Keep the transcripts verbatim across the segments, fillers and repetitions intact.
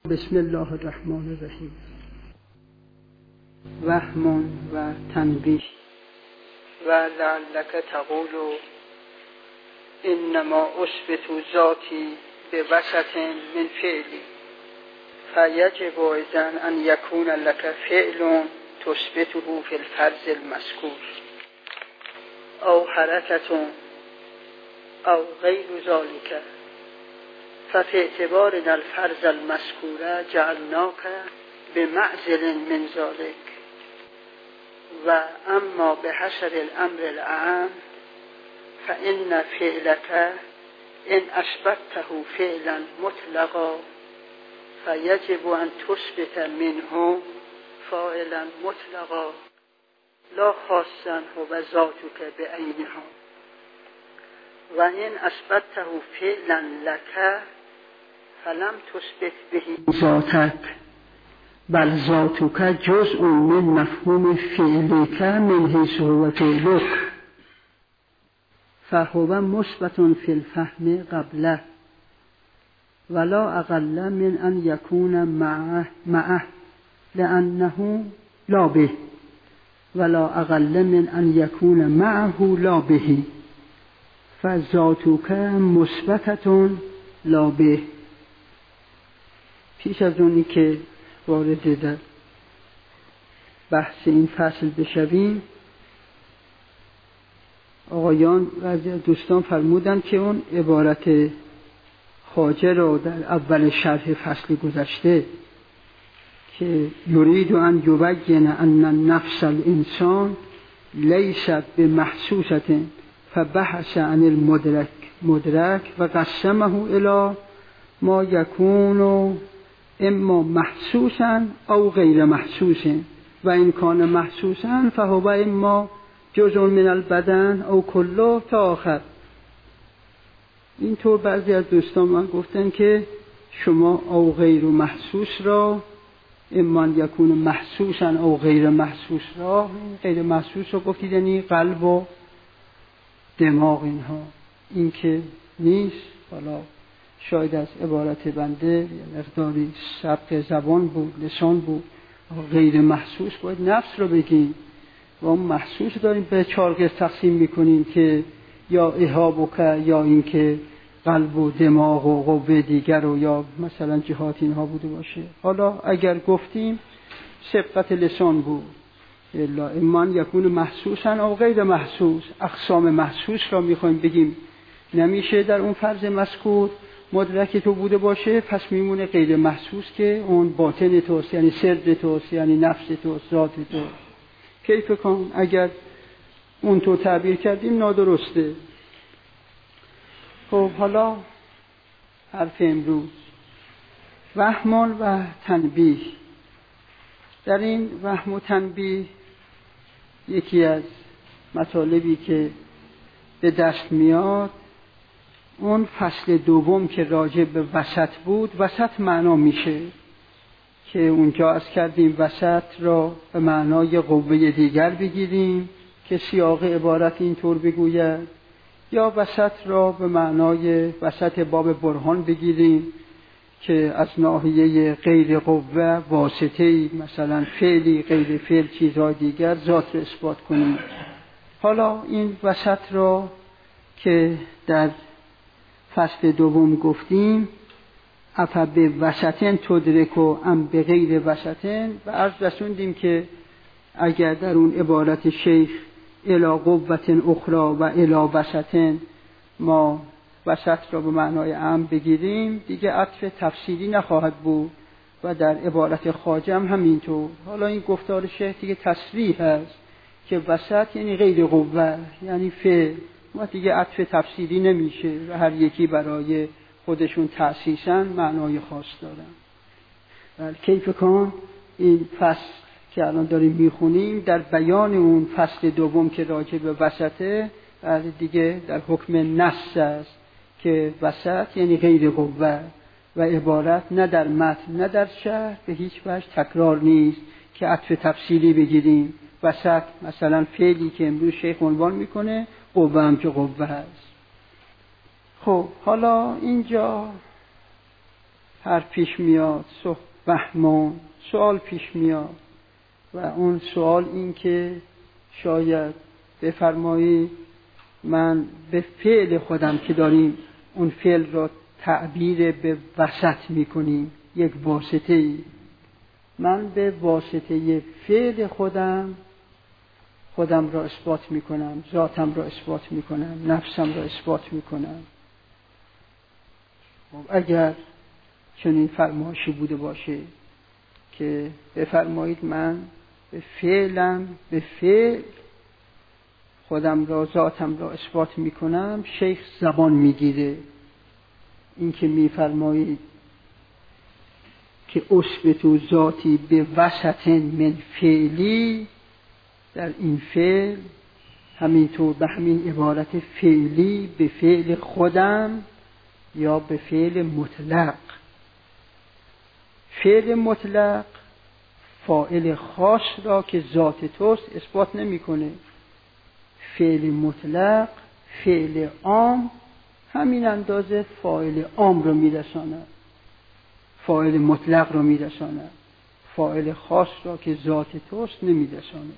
بسم الله الرحمن الرحیم. وهم و تنبیه. و لعلک تقول انما اثبت ذاتی بوسط من فعلی فیجب اذن ان یکون لک فعل تثبته فی الفرض المذکور او حرکت او غیر ذلك ففي اعتبارنا الفرض المذكور جعلناك بمعزل من ذلك وأما بحسب الأمر العام فإن فعلك إن أثبته فعلا مطلقا فيجب أن تثبت منه فاعلا مطلقا لا خاصا هو ذاتك بعينها وإن أثبته فعلا لك فلم تثبت به ذاتك بل ذاتك جزء من مفهوم فعلك من حيث هو فعلك فهو مثبت في الفهم قبله ولا أقل من أن يكون معه, معه لأنه لا به ولا أقل من أن يكون معه لا به فذاتک مثبتة لا به. پیش از اونی که وارد در بحث این فصل بشویم، آقایان و از دوستان فرمودن که اون عبارت خواجه را در اول شرح فصل گذشته که یرید ان یبین ان النفس الانسان لیست بمحسوسة فبحث عن المدرك مدرك و قسمه الى ما یکون اما محسوسا او غیر محسوسا و این کان محسوسا فهو اما جزء من البدن او کله تا آخر. اینطور بعضی از دوستان من گفتن که شما او غیر محسوس را اما یکون محسوسا او غیر محسوس را، غیر محسوس رو گفتید یعنی قلب و دماغ، اینها این که نیست. حالا شاید از عبارت بنده یا مقداری سبق زبان بود، لسان بود. غیر محسوس باید نفس رو بگیم و اون محسوس داریم به چهار قسم تقسیم میکنیم که یا احاب و که یا این که قلب و دماغ و قوه دیگر و یا مثلا جهات اینها بوده باشه. حالا اگر گفتیم سبقت لسان بود الا امان یکون محسوسا او غیر محسوس، اقسام محسوس را میخوایم بگیم نمیشه در اون فرض مذکور مدرک تو بوده باشه، پس میمونه غیر محسوس که اون باطن توست، یعنی سر توست، یعنی نفس توست، ذات توست. کیف کن اگر اون تو تعبیر کردیم نادرسته. خب حالا حرف امروز وهم و تنبیه. در این وهم و تنبیه یکی از مطالبی که به دست میاد اون فصل دوم که راجع به وسط بود، وسط معنا میشه که اونجا از کردیم وسط را به معنای قوه دیگر بگیریم که سیاق عبارت اینطور بگوید، یا وسط را به معنای وسط باب برهان بگیریم که از ناحیه غیر قوه واسطه‌ای مثلا فعلی غیر فعل چیزهای دیگر ذات رو اثبات کنیم. حالا این وسط را که در فصل دوم گفتیم افا به وسطن تدرک و ام به غیر وسطن، و عرض رسوندیم که اگر در اون عبارت شیخ الی قوة اخرى و الی وسطن ما وسط را به معنای ام بگیریم دیگه عطف تفصیلی نخواهد بود و در عبارت خواجه هم همینطور. حالا این گفتار شیخ دیگه تصریح هست که وسط یعنی غیر قوه، یعنی فعل، ما دیگه عطف تفصیلی نمیشه و هر یکی برای خودشون تأسیساً معنای خاص دارن. ولی کیف کن این فصل که الان داریم میخونیم در بیان اون فصل دوم که راجع به وسطه، بعد دیگه در حکم نص است که وسط یعنی غیر قوه و عبارت نه در متن نه در شرح به هیچ وجه تکرار نیست که عطف تفصیلی بگیریم. وسط مثلا فعلی که امروز شیخ عنوان میکنه قوه هم که قوه هست. خب حالا اینجا حرف پیش میاد، بهمان سوال پیش میاد و اون سوال این که شاید بفرمایی من به فعل خودم که داریم اون فعل را تعبیر به وسط میکنیم، یک واسطه ای، من به واسطه فعل خودم خودم را اثبات میکنم، ذاتم را اثبات میکنم، نفسم را اثبات میکنم. اگر چنین فرمایشی بوده باشه که بفرمایید من به فعلم به فعل خودم را ذاتم را اثبات میکنم، شیخ زبان میگیره. این که میفرمایید که اثبتوا ذاتی به وسط من فعلی، در این فعل همینطور به همین عبارت فعلی به فعل خودم یا به فعل مطلق. فعل مطلق فاعل خاص را که ذات توست اثبات نمیکنه. فعل مطلق فعل عام همین اندازه فاعل عام را میرساند، فاعل مطلق را میرساند، فاعل خاص را که ذات توست نمیرساند.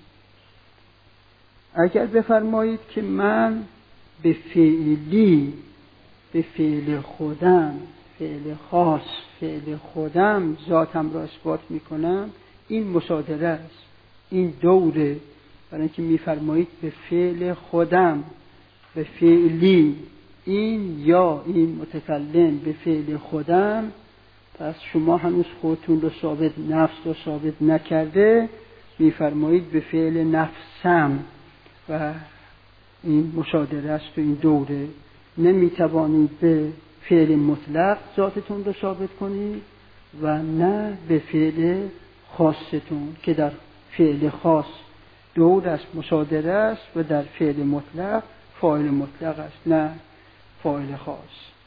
اگر بفرمایید که من به فعلی به فعل خودم، فعل خاص فعل خودم ذاتم را اثبات میکنم، این مصادره است، این دوره. برای اینکه میفرمایید به فعل خودم به فعلی، این یا این متکلم به فعل خودم، پس شما هنوز خودتون رو ثابت، نفس رو ثابت نکرده، میفرمایید به فعل نفسم و این مصادره است و این دوره. نمیتوانید به فعل مطلق ذاتتون رو ثابت کنید و نه به فعل خاصتون که در فعل خاص دور است، مصادره است، و در فعل مطلق فاعل مطلق است نه فاعل خاص.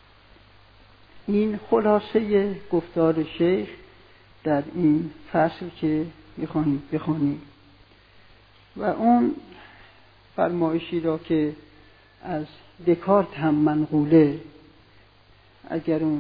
این خلاصه گفتار شیخ در این فصل که میخوانیم بخوانیم. و اون فرمایشی را که از دکارت هم منقوله، اگر اون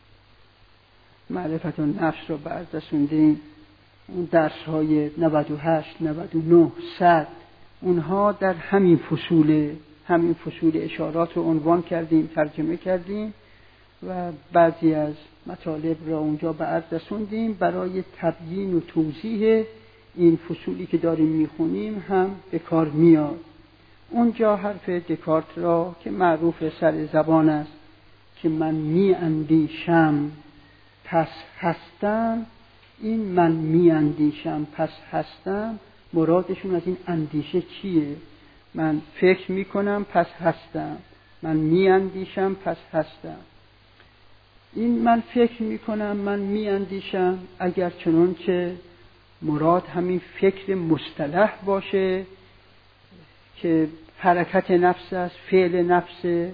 معرفت و نفس را برداشتیم، اون درس های نود و هشت، نود و نه، صد، اونها در همین فصول همین فصول اشارات رو عنوان کردیم، ترجمه کردیم و بعضی از مطالب را اونجا به عرض رسوندیم. برای تبیین و توضیح این فصولی که داریم میخونیم هم به کار میاد. اونجا حرف دکارت را که معروف سر زبان است که من می اندیشم پس هستم، این من می اندیشم پس هستم مرادشون از این اندیشه چیه؟ من فکر می کنم پس هستم، من می اندیشم پس هستم. این من فکر می کنم، من می اندیشم، اگر چنان که مراد همین فکر مصطلح باشه که حرکت نفس است، فعل نفس،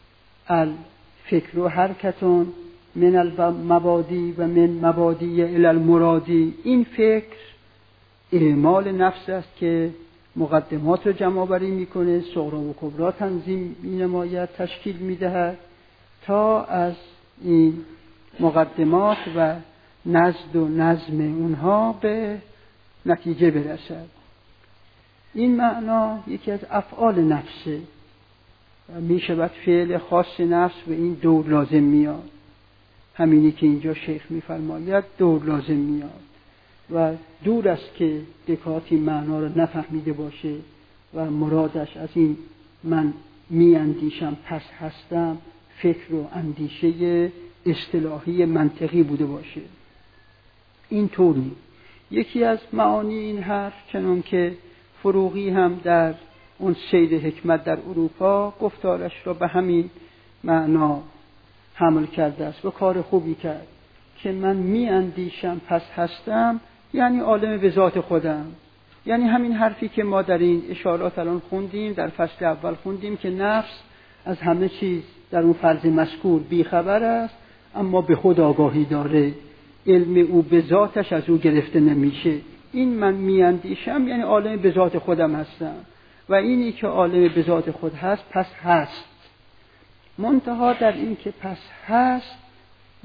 الفکر و حرکتون من المبادی و من مبادی الی المرادی، این فکر اعمال نفس است که مقدمات رو جمع آوری میکنه، صغرا و کبرا تنظیم مینماید، تشکیل میدهد تا از این مقدمات و نزد و نظم اونها به نتیجه برسد. این معنا یکی از افعال نفسه و می شود فعل خاص نفس و این دور لازم میاد. همینی که اینجا شیخ می فرماید دور لازم میاد و دور است که دکارت این معنا را نفهمیده باشه و مرادش از این من می اندیشم پس هستم فکر و اندیشه اصطلاحی منطقی بوده باشه. این طوری یکی از معانی این حرف، چنان که فروغی هم در اون سیر حکمت در اروپا گفتارش را به همین معنا حمل کرده است و کار خوبی کرد که من می اندیشم پس هستم، یعنی عالم به ذات خودم. یعنی همین حرفی که ما در این اشارات الان خوندیم، در فصل اول خوندیم که نفس از همه چیز در اون فرض مذکور بیخبر است، اما به خود آگاهی داره، علم او به ذاتش از او گرفته نمیشه. این من میاندیشم یعنی عالم به ذات خودم هستم و اینی که عالم به ذات خود هست پس هست. منتها در این که پس هست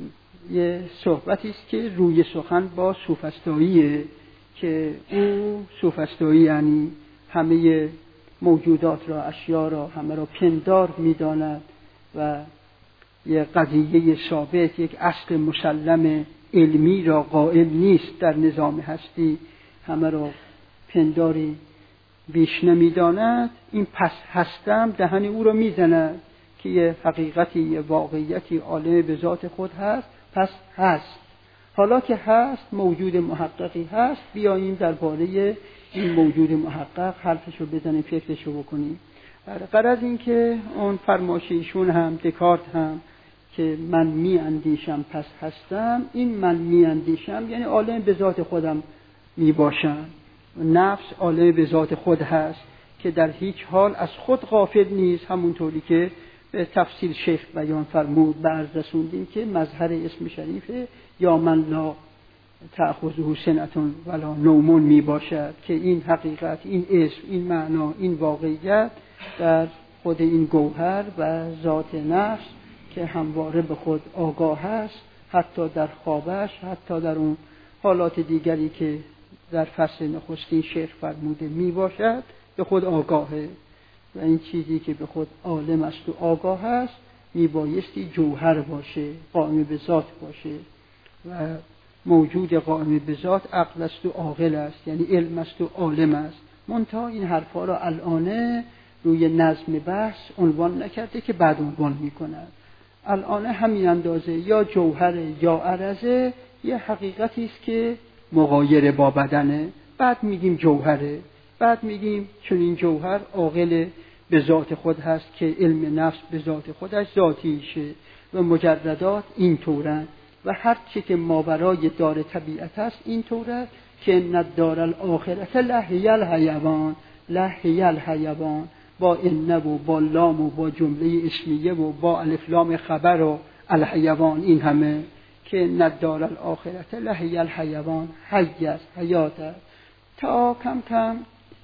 یه صحبتی است که روی سخن با سوفسطاییه که او سوفسطایی یعنی همه موجودات را، اشیا را، همه را پندار می‌داند و یه قضیه ثابت، یک اصل مسلم علمی را قائل نیست در نظام هستی، همه را پنداری بیش نمی‌داند. این پس هستم دهن او را می‌زند که یه حقیقتی، یه واقعیتی عالم به ذات خود هست، پس هست. حالا که هست، موجود محققی هست، بیاییم درباره این موجود محقق حرفشو بزنیم، فکرشو بکنیم. غرض این که اون فرمایش ایشون هم، دکارت هم، که من می اندیشم پس هستم، این من می اندیشم یعنی عالم به ذات خودم می باشم. نفس عالم به ذات خود هست که در هیچ حال از خود غافل نیست، همونطوری که به تفصیل شیخ بیان فرمود به عرض رسوندیم که مظهر اسم شریفه یا من لا تأخذه سنة ولا نوم می باشد که این حقیقت، این اسم، این معنا، این واقعیت در خود این گوهر و ذات نفس که همواره به خود آگاه است، حتی در خوابش، حتی در اون حالات دیگری که در فصل نخستین شیخ فرموده می باشد، به خود آگاهه. و این چیزی که به خود عالم است و آگاه است می بایستی جوهر باشه، قائم به ذات باشه. و موجود قائم به ذات عقل است و عاقل است، یعنی علم است و عالم است. منتها این حرفا را الان روی نظم بحث عنوان نکرده که بعد عنوان می کند. الان همین اندازه یا جوهر یا عرضه، یه حقیقتی است که مغایر با بدنه، بعد میگیم جوهره، بعد میگیم چون این جوهر عاقل به ذات خود هست که علم نفس به ذات خودش ذاتیشه و مجردات این طورن و هر چی که ماورای دار طبیعت هست این طوره که ندار الاخرت لهی الحیوان، لهی الحیوان با انه و با لام و با جمله اسمیه و با الف لام خبر و الحیوان، این همه که ندار الاخرت لهی الحیوان، حی است، حیات است، تا کم کم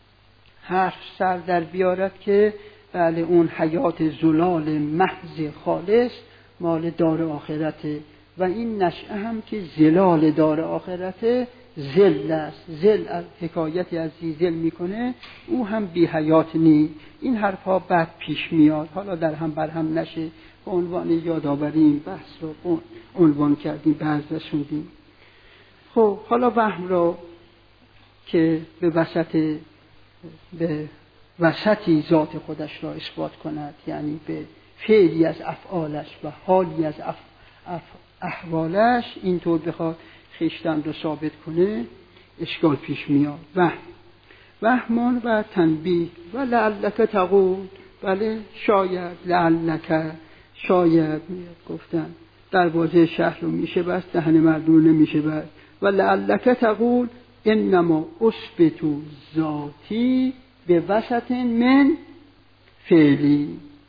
حرف سر در بیارد که بله اون حیات زلال محض خالص مال دار آخرته و این نشأه هم که زلال دار آخرته زل است، زل از حکایتی از زل میکنه، او هم بی حیات نی. این حرفا بعد پیش میاد، حالا در هم بر هم نشه، به عنوان یادآوری بحث رو عنوان کردیم، بحث رسوندیم. خب حالا وهم رو که به وسط به وسطی ذات خودش را اثبات کند، یعنی به فعلی از افعالش و حالی از اف... اف... احوالش اینطور بخواد خیشتن رو ثابت کنه، اشکال پیش میاد. وهم وهمان و تنبیه و لعلک تقول، بله شاید، لعلک شاید گفتن دروازه شهر رو میشه بس، دهن مردم رو نمیشه بس. و لعلک تقول انما اثبت ذاتی به وسط من فعلی،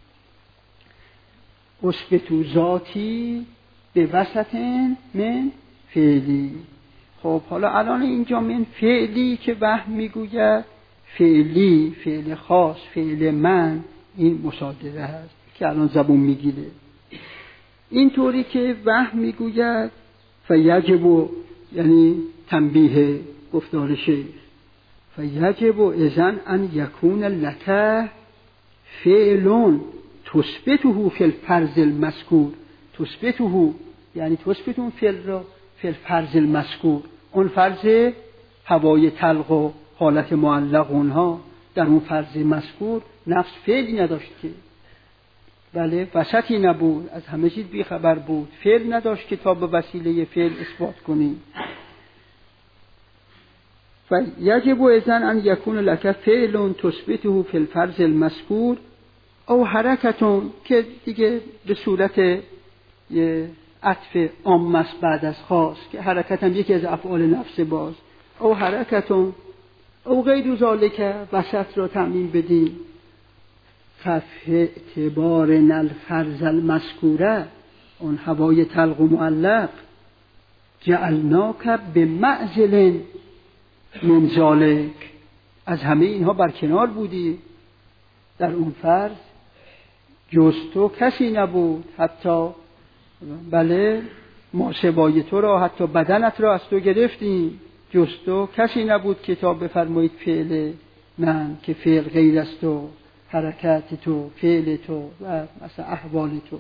اثبت ذاتی به وسط من فعلی. خب حالا الان اینجا من فعلی که وهم میگوید، فعلی، فعل خاص، فعل من، این مصادره هست که الان زبون میگیره. اینطوری که وهم میگوید فیجب، یعنی تنبیه گفتار شیخ، فیجب اذن ان یکون لک فعل تثبته فی الفرض المذکور، تثبته یعنی تثبت اون فعل را فی الفرض المذکور، اون فرض هوای طلق و حالت معلق اونها در اون فرض مذکور نفس فعلی نداشت که، بله وسطی نبود، از همه چیز بی خبر بود، فعل نداشت که تا به وسیله فعل اثبات کنی. و یجب اذن ان یکون لک فعل تثبته فی الفرض المذکور او حرکتون، که دیگه به صورت یه عطف عام است بعد از خاص، که حرکت هم یکی از افعال نفس باز، او حرکتون او غیر ذالک، وسط را تعمیم بدیم، ففی اعتبار الفرض المذکوره، اون هوای طلق و معلق، جعلناک به معزل من ذالک، از همه اینها برکنار بودی، در اون فرض جز تو کسی نبود، حتی بله ما سوای تو را حتی بدنت را از تو گرفتیم، جز تو کسی نبود که تا بفرمایید فعل من که فعل غیر از تو، حرکت تو، فعل تو و مثلا احوال تو.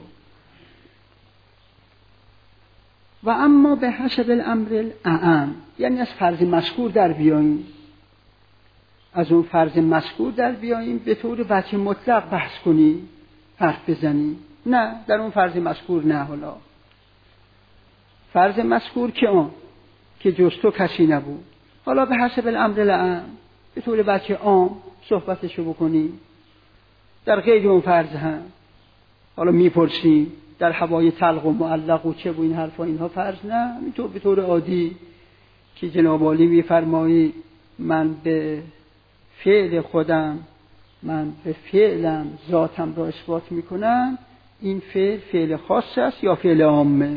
و اما به حسب الامر الاعم، یعنی از فرض مذکور در بیاییم، از اون فرض مذکور در بیاییم به طور وجه مطلق بحث کنی، حرف بزنی. نه، در اون فرض مذکور نه. حالا فرض مذکور که آن که جز تو کسی نبود، حالا به حسب الامر الاعم به طور وجه عام صحبتشو بکنی. در غیر اون فرض هم حالا میپرسیم در هوای طلق و معلق و چه و این حرفا، اینها فرض نه. اینطور به طور عادی که جناب عالی میفرمایی من به فعل خودم، من به فعلم ذاتم را اثبات میکنم، این فعل فعل خاص است یا فعل عامه.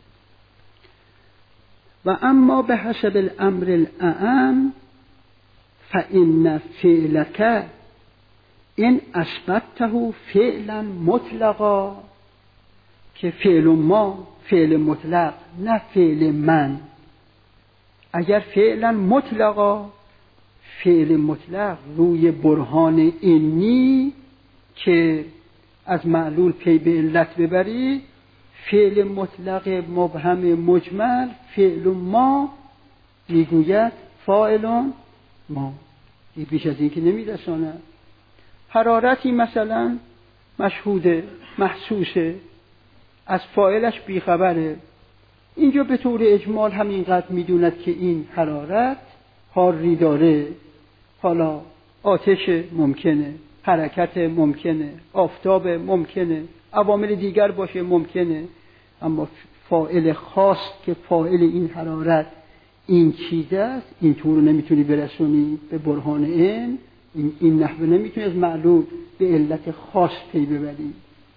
و اما به حسب الامر الاعم فإن فعلک این اثبته فعلا مطلقا، که فعل ما فعل مطلق نه فعل من. اگر فعلا مطلقا، فعل مطلق روی برهان اینی که از معلول پی به علت ببری، فعل مطلق مبهم مجمل فعل ما میگوید فاعلون ما، این بیش از این که نمیرسانه. حرارتی مثلا مشهوده، محسوسه، از فاعلش بیخبره، اینجا به طور اجمال همینقدر میدوند که این حرارت حاری داره. حالا آتش ممکنه، حرکت ممکنه، آفتاب ممکنه، عوامل دیگر باشه ممکنه، اما فاعل خاص که فاعل این حرارت این چیز است، این طور نمیتونی برسونی به برهان این این, این نحوه نمیتونی از معلول به علت خاص پی ببری.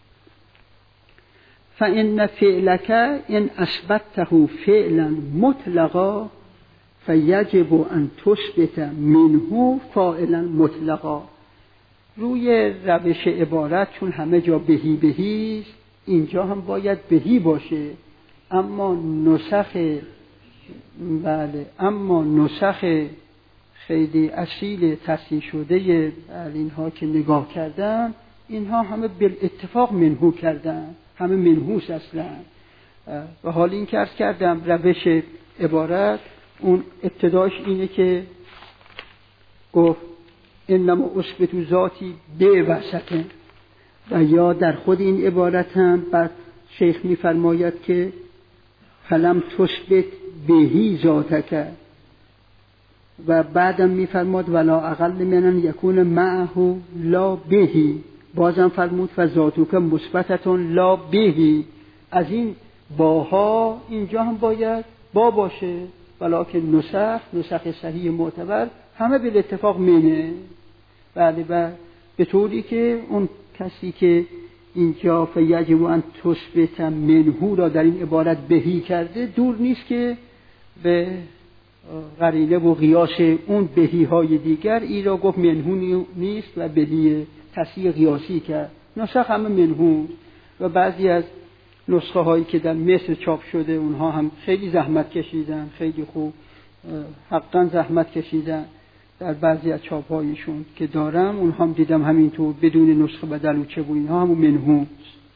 فإن فعلک ان اثبته فعلا مطلقا فیجب ان تثبت منه فاعلا مطلقا. روی روش عبارت چون همه جا بهی بهی است، اینجا هم باید بهی باشه، اما نسخ بله اما نسخ خیلی اصیل تصحیح شده اینها که نگاه کردن، اینها همه بالاتفاق منهو کردن، همه منحوس اصلا. و حال این که عرض کردم روش عبارت اون ابتداش اینه که گفت انما اثبت ذاتی به وسطه، و یا در خود این عبارت هم بعد شیخ میفرماید که فلم تثبت بهی ذاتک، و بعدم میفرماد ولا اقل من ان یکون معه لا بهی، بازم فرمود فذاتک مثبتتون لا بهی. از این باها اینجا هم باید با باشه، ولکن نسخ نسخ صحیح معتبر همه به اتفاق منه. بله، و به طوری که اون کسی که اینجا فیجب ان تثبت منهو را در این عبارت بهی کرده، دور نیست که به قرینه و قیاس اون بهی های دیگر ای را گفت منهو نیست و بهی تصحیح قیاسی کرد. نسخ همه منهو، و بعضی از نسخه هایی که در مصر چاپ شده اونها هم خیلی زحمت کشیدن، خیلی خوب حقا زحمت کشیدن. در بعضی از چاپ هایشون که دارم اونها هم دیدم همینطور بدون نسخه بدل و چه و اینها همون منهو.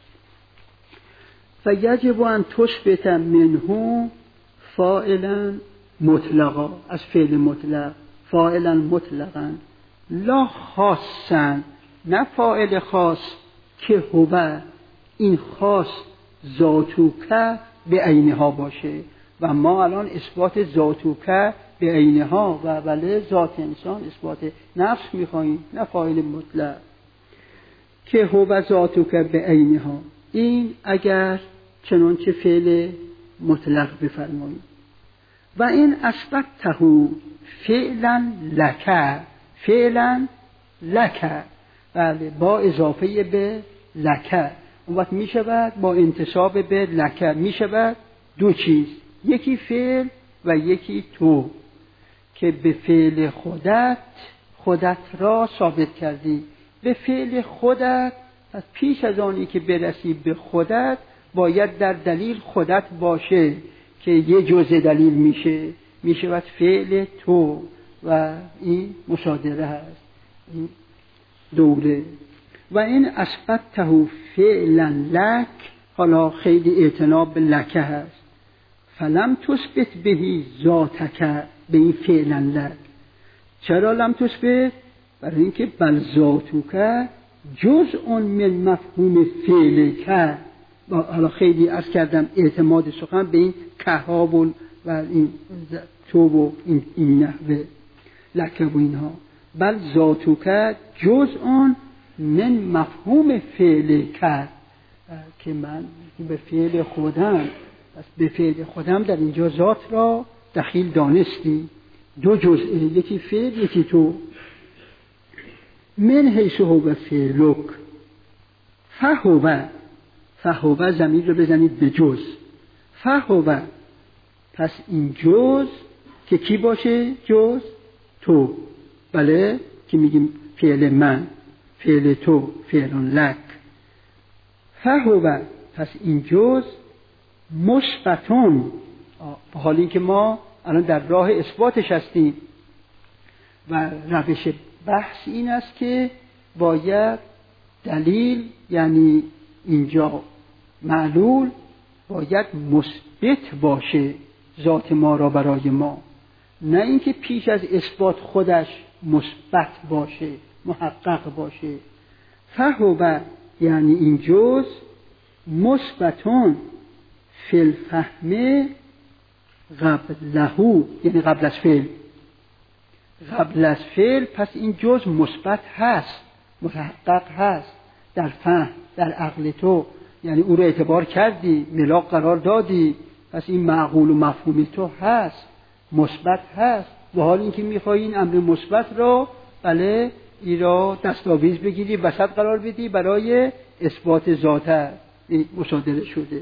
فیجب ان تثبت منهو فاعلا مطلقا، از فعل مطلق فاعلا مطلقا، لا خاصا، نه فاعل خاص که هو این خاص ذاتوکه به عینها باشه. و ما الان اثبات ذاتوکه به عینها و بله ذات انسان اثبات نفس میخواییم، نه فاعل مطلق که هو ذاتوکه به عینها. این اگر چنانچه فعل مطلق بفرماییم. و این اثبته فعلا لک، فعلا لک، بله با اضافه به لک، اون وقت می شود با انتساب به لک می شود دو چیز، یکی فعل و یکی تو، که به فعل خودت خودت را ثابت کردی. به فعل خودت، پس پیش از آنی که برسی به خودت باید در دلیل خودت باشه که یه جزء دلیل میشه، میشود فعل تو و این مصادره هست، این دوره. و این اثبته فعلا لک، حالا خیلی اعتناب به لکه هست، فلم تثبت بهی ذاتک، به این فعلا لک. چرا لم تثبت؟ برای اینکه بل ذاتک جزء من مفهوم فعلک. حالا خیلی عرض کردم اعتماد سخن به این کهاب و این تو و این, این نحوه لکه و اینها. بل ذاتک جزء من مفهوم فعلک، که من به فعل خودم، پس به فعل خودم در اینجا ذات را دخیل دانستی. دو جزء، یکی فعل یکی تو. من حیث هو فعلک فهو، فهو ضمیر رو بزنید به جز، فهو، پس این جز که کی باشه؟ جز تو، بله، که میگیم فعل من، فعل تو، فعل لک. فهو، پس این جز مثبتون، حالی اینکه ما الان در راه اثباتش هستیم و روش بحث این است که باید دلیل، یعنی اینجا معلول، باید مثبت باشه ذات ما را برای ما، نه اینکه پیش از اثبات خودش مثبت باشه، محقق باشه. فهو یعنی این جز مثبتون فی الفهم قبلهو، یعنی قبل از فعل، قبل از فعل، پس این جز مثبت هست، محقق هست در فهم، در عقل تو، یعنی او رو اعتبار کردی، ملاک قرار دادی، پس این معقول و مفهومی تو هست، مثبت هست. و حال اینکه میخوایی این امر مثبت را، بله، ای را دستاویز بگیری، وسط قرار بدی برای اثبات ذات مصادره شده.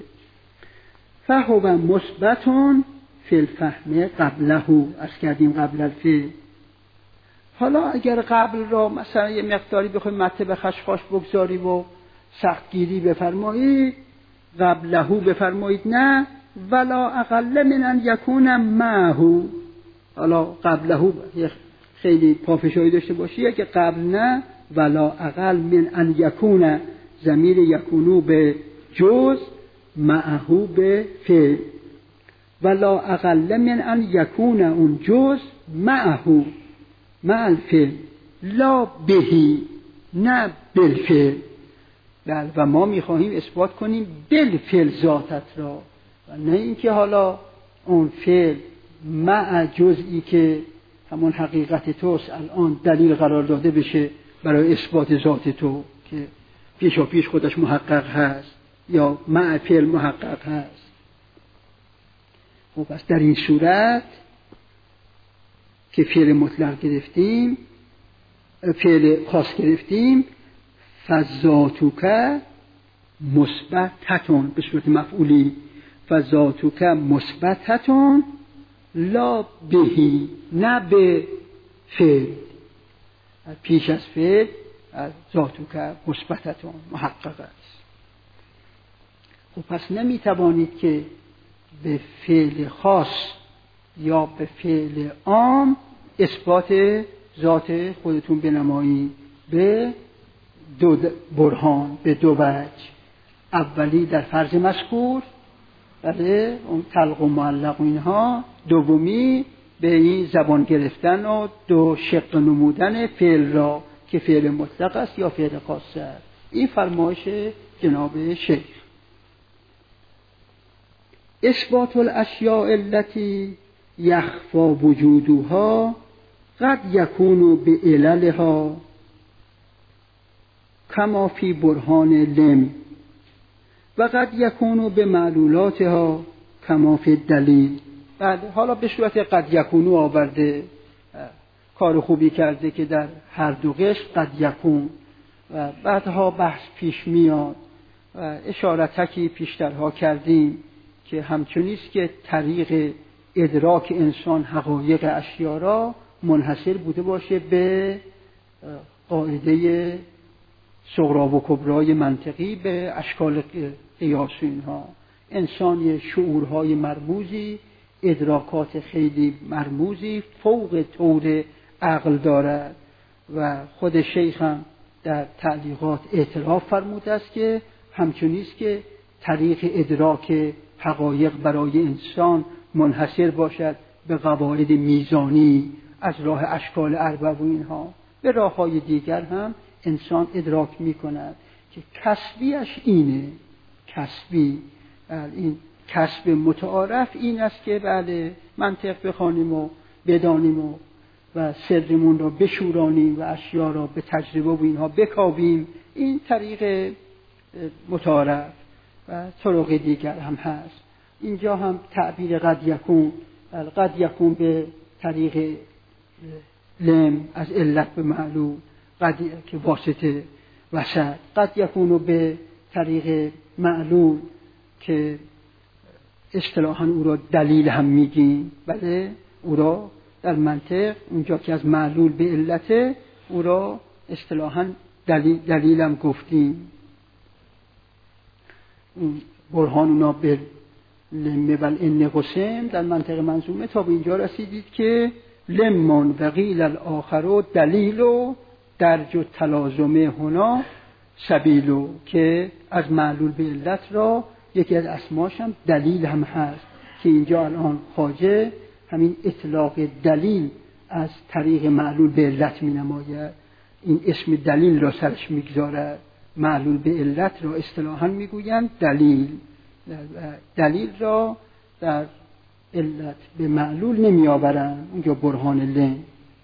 فهو مثبتون فی الفهم قبلهو، از کردیم قبل الفعل. حالا اگر قبل را مثلا یه مقداری بخوای مته خشخاش بگذاری و سختگیری بفرمایید، قبلهو بفرمایید، نه ولا اقل من ان یکون معهو. حالا قبلهو خیلی پافشاری داشته باشی، اگه قبل نه، ولا اقل من ان یکون، ضمیر یکونو به جز، معهو به فعل. ولا اقل من ان یکون اون جز معهو، مع الفعل، لا بهی، نه بالفعل. بله، و ما میخواهیم اثبات کنیم بالفعل ذاتت را، و نه اینکه حالا اون فعل مع جزئی که همون حقیقت توست الان دلیل قرار داده بشه برای اثبات ذات تو که پیشا پیش خودش محقق هست، یا مع فعل محقق هست. و پس در این صورت که فعل مطلق گرفتیم، فعل خاص گرفتیم، فذاتوک مثبتتون، به صورت مفعولی، فذاتوک مثبتتون لا بهی، نه به فعل، پیش از فعل ذاتوک مثبتتون محقق است. خب پس نمیتوانید که به فعل خاص یا به فعل عام اثبات ذات خودتون بنمایید به دو برهان، به دو وجه. اولی در فرض مذکور، بله، اون طلق و معلق و اینها. دومی به این زبان گرفتن و دو شق نمودن فعل را که فعل مطلق است یا فعل خاص است. این فرمایش جناب شیخ. اثبات الاشیاء التي یخفی وجودها قد یکون به عللها کما فی برهان لم، و قد یکون به معلولاتها کما فی دلیل. بعد حالا به صورت قد یکونو آورده، کار خوبی کرده که در هر دو قسم قد یکون، و بعدها بحث پیش میاد و اشارتکی پیشترها کردیم که همچنیست که طریق ادراک انسان حقایق اشیا را منحصر بوده باشه به قاعده صغرا و کبرای منطقی به اشکال قیاس اینها. انسان شعورهای مرموزی، ادراکات خیلی مرموزی فوق طور عقل دارد و خود شیخ هم در تعلیقات اعتراف فرموده است که همچنیست که طریق ادراک حقایق برای انسان منحصر باشد به قواعد میزانی از راه اشکال اربع و اینها، به راه‌های دیگر هم انسان ادراک می کند که کسبیش اینه. کسبی این کسب متعارف این است که بله منطق بخوانیم و بدانیم و و سرمون را بشورانیم و اشیا را به تجربه و اینها بکاویم. این طریق متعارف و طرق دیگر هم هست. اینجا هم تعبیر قد یکون قد یکون به طریق لم از علت به معلول، قد که واسطه وسط، قد یکون به طریق معلول که اصطلاحاً او را دلیل هم میگیم. بله او را در منطق اونجا که از معلول به علت او را اصطلاحاً دلیل دلیل هم گفتیم. برهان اونا به لمه بل ان قسم در منطق منظومه تا به اینجا رسیدید که لمن و قیل الاخر دلیل و درج و تلازمه هنا سبیلو، که از معلول به علت را یکی از اسماش هم دلیل هم هست که اینجا الان خواجه همین اطلاق دلیل از طریق معلول به علت می نماید. این اسم دلیل را سرش می گذارد. معلول به علت را اصطلاحاً می گویند دلیل. دلیل را در علت به معلول نمی آورند، اونجا برهان لن.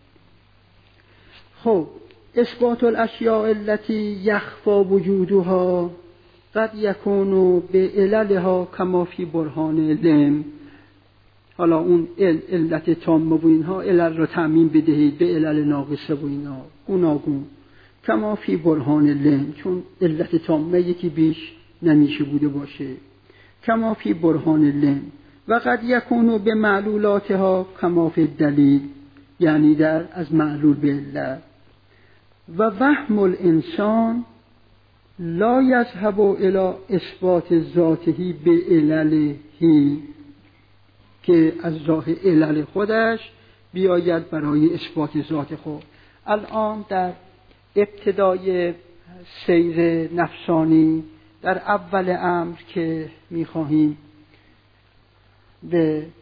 خب اثبات الاشیاء التي یخفی وجودها قد یکون به عللها کما فی برهان لم. حالا اون علت تامه و اینها علل را تعمیم بدهید به علل ناقصه و اینها گوناگون کما فی برهان لم، چون علت تامه یکی بیش نمیشه بوده باشه. کما فی برهان لم و قد یکون به معلولاتها کما فی دلیل، یعنی در از معلول به علت. و وهم الانسان لا یذهب الی اثبات ذاته به علله، که از راه علل خودش بیاید برای اثبات ذات خود. الان در ابتدای سیر نفسانی در اول امر که می‌خواهیم به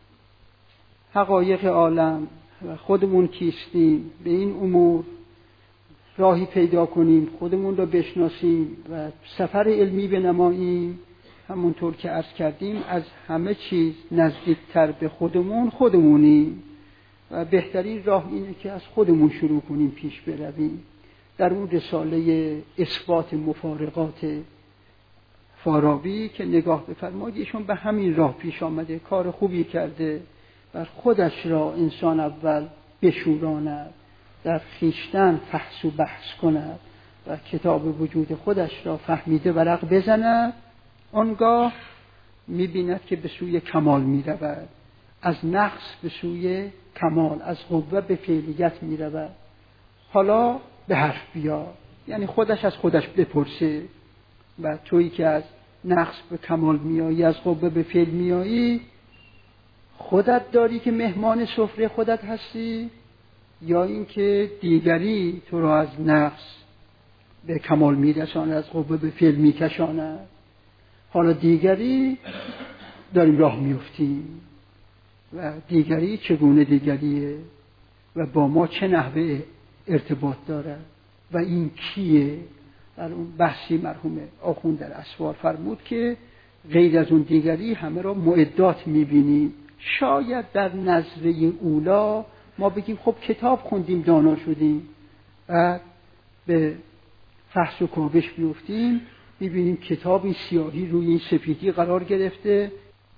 حقایق عالم و خودمون کیستیم به این امور راهی پیدا کنیم، خودمون را بشناسیم و سفر علمی بنماییم، همونطور که عرض کردیم از همه چیز نزدیکتر به خودمون خودمونیم و بهترین راه اینه که از خودمون شروع کنیم پیش برویم. در اون رساله اثبات مفارقات فارابی که نگاه بفرمایید ایشون به همین راه پیش آمده، کار خوبی کرده. بر خودش را انسان اول بشوراند، در خویشتن فحص و بحث کند و کتاب وجود خودش را فهمیده ورق بزند، آنگاه می‌بیند که به سوی کمال می‌رود، از نقص به سوی کمال، از قوه به فعلیت می‌رود. حالا به حرف بیا، یعنی خودش از خودش بپرسه و تویی که از نقص به کمال میایی، از قوه به فعل میایی، خودت داری که مهمان سفره خودت هستی یا اینکه دیگری تو را از نقص به کمال میرساند، از قوه به فعل میکشاند؟ حالا دیگری داریم راه میفتیم و دیگری چگونه دیگریه و با ما چه نحوه ارتباط داره و این کیه؟ در اون بحثی مرحوم آخوند در اسوار فرمود که غیر از اون دیگری همه را معدات میبینیم. شاید در نظره اولا ما بگیم خب کتاب خوندیم دانا شدیم، بعد به فحص و کاوش بیفتیم میبینیم کتاب این سیاهی روی این سفیدی قرار گرفته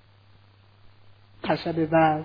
حسب وضع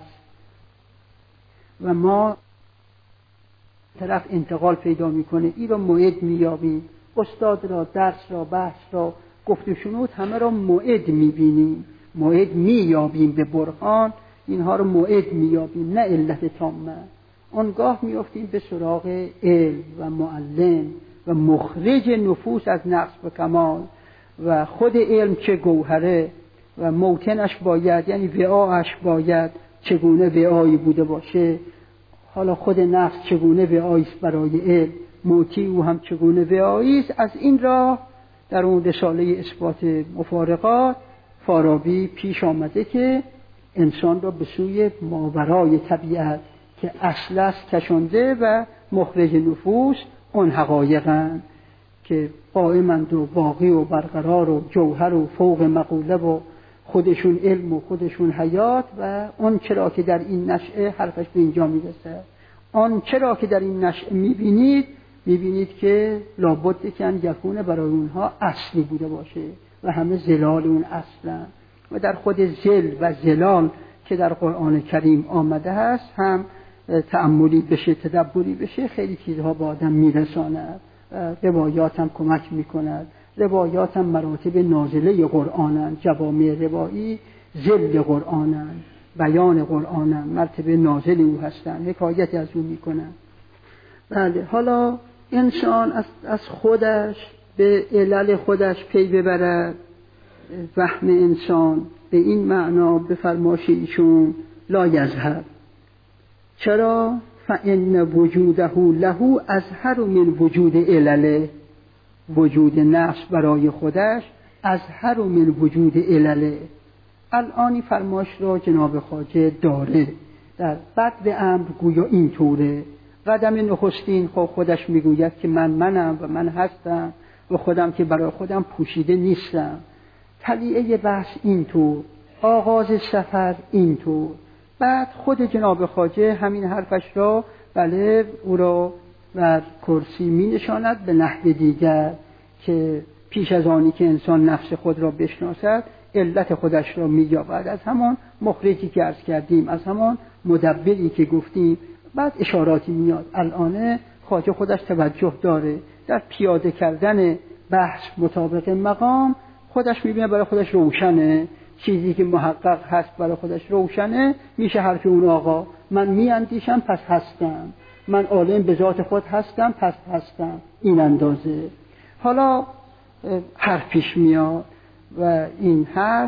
و ما طرف انتقال پیدا میکنه، این را موعد میابیم، استاد را، درس را، بحث را، گفت و شنود همه را موعد میبینیم، موعد میابیم به برهان، اینها را موعد میابیم نه علت تامه. آنگاه میافتیم به سراغ علم و معلم و مخرج نفوس از نقص و کمال، و خود علم چه گوهره و موطنش باید، یعنی وعاش باید چگونه وعایی بوده باشه. حالا خود نفس چگونه وعایی است برای علم، موتی او هم چگونه وعایی است. از این راه در اون رساله اثبات مفارقات فارابی پیش آمده که انسان را به سوی ماورای طبیعت که اصل است کشانده و مخرج نفوس اون حقایقند که قائمند و باقی و برقرار و جوهر و فوق مقوله و خودشون علم و خودشون حیات. و اون چرا که در این نشأه حرفش به اینجا میرسه، آن چرا که در این نشأه میبینید میبینید که لابد که ان یکونه برای اونها اصلی بوده باشه و همه زلال اون اصلا. و در خود زل و زلال که در قرآن کریم آمده هست هم تأملی بشه، تدبری بشه، خیلی چیزها با آدم میرساند. روایات هم کمک میکند. روایات هم مراتب نازله قرآنند، جوامع روایی زل قرآنند، بیان قرآنند، مرتبه نازل او هستند، حکایت از او میکنند. بله، حالا انسان از, از خودش به علل خودش پی ببرد. وهم انسان به این معنا به فرمایش ایشون لا یذهب. چرا؟ فإن وجوده له أظهر من وجود علله. وجود نفس برای خودش أظهر من وجود علله. الان فرمایش را جناب خواجه داره در بدء امر، گویا این طوره. قدم نخستین خود خودش میگوید که من منم و من هستم و خودم که برای خودم پوشیده نیستم. طلیعه بحث اینطور، آغاز سفر اینطور. بعد خود جناب خواجه همین حرفش را بله او را بر کرسی می نشاند به نحو دیگر که پیش از آنی که انسان نفس خود را بشناسد علت خودش را می یابد از همان مخرجی که عرض کردیم، از همان مدبری که گفتیم. بعد اشاراتی میاد. الان خواجه خودش توجه داره در پیاده کردن بحث مطابق مقام. خودش میبینه برای خودش روشنه، چیزی که محقق هست برای خودش روشنه. میشه حرف اون آقا من میاندیشم پس هستم، من عالم به ذات خود هستم پس هستم، این اندازه. حالا حرف پیش میاد و این حرف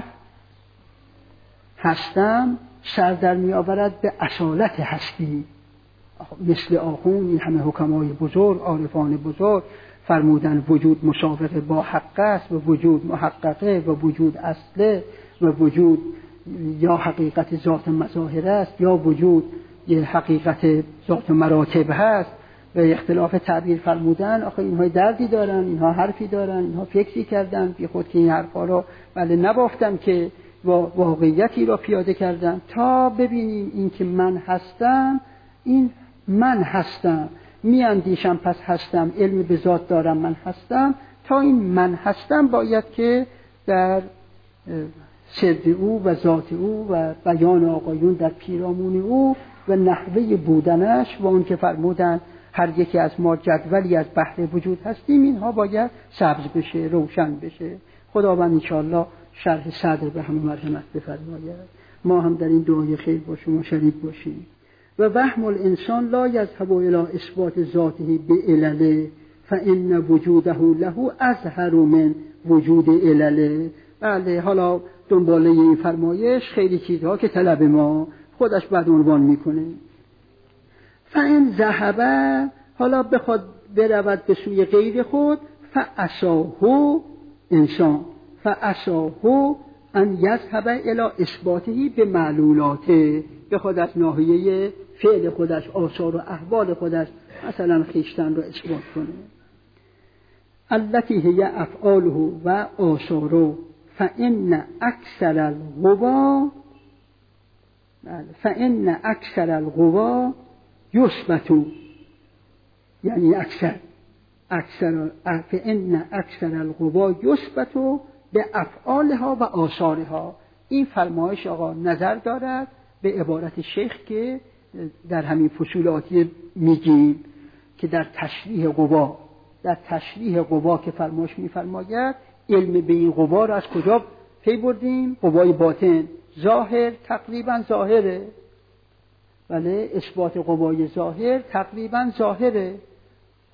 هستم سر در می آورد به اصالت هستی. مثل آخون این همه حکمای بزرگ، عارفان بزرگ فرمودن وجود مسابقه با حق است و وجود محققه و وجود اصله و وجود یا حقیقت ذات مظاهر است یا وجود یه حقیقت ذات مراتب هست و اختلاف تعبیر فرمودن. آخه اینها دردی دارن، اینها حرفی دارن، اینها فکری کردن بی خود که این حرفا را بله نبافتن که واقعیتی را پیاده کردن تا ببینیم این که من هستم، این من هستم، میاندیشم پس هستم، علم به ذات دارم من هستم. تا این من هستم باید که در سر او و ذات او و بیان آقایون در پیرامون او و نحوه بودنش و اون که فرمودن هر یکی از ما جدولی از بحر وجود هستیم، اینها باید سبز بشه، روشن بشه. خداوند انشاءالله شرح صدر به همه مرحمت بفرماید. ما هم در این دعای خیر با شما شریک باشیم. و وهم الانسان لا یذهب الی اثبات ذاته بعلله فان وجوده له اظهر من وجود علله. بله، حالا دنباله این فرمایش خیلی چیزها که طلب ما خودش بعد عنوان میکنه. فان ذهب، حالا بخواد برود به سوی غیر خود، فعصاه انسان فعصاه ان یذهب الی اثباته به معلولاته. بخواد از ناحیه فعل خودش، آثار و احوال خودش مثلا خیشتن را اثبات کنه. التي هي افعاله و آثاره فان اکثر القوا فان اکثر القوا یثبت، یعنی اکثر اکثر فان اکثر القوا یثبت به افعالها و آثارها. این فرمایش آقا نظر دارد به عبارت شیخ که در همین فصولاتی میگیم که در تشریح قوا، در تشریح قوا که فرمایش میفرماید علم به این قوا را از کجا پی بردیم؟ قوای باطن ظاهر تقریبا ظاهره، بله، اثبات قوای ظاهر تقریبا ظاهره.